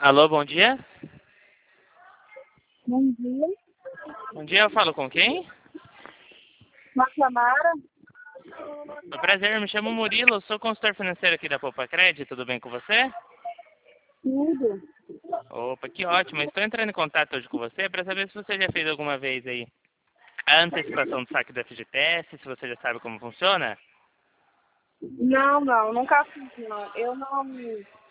Alô, bom dia. Bom dia, Bom dia, eu falo com quem? Maclamara. Prazer, me chamo Murilo, sou consultor financeiro aqui da Poupa Cred, tudo bem com você? Tudo. Opa, que ótimo, estou entrando em contato hoje com você para saber se você já fez alguma vez aí a antecipação do saque do FGTS, se você já sabe como funciona. Não, nunca fiz, não. Eu não.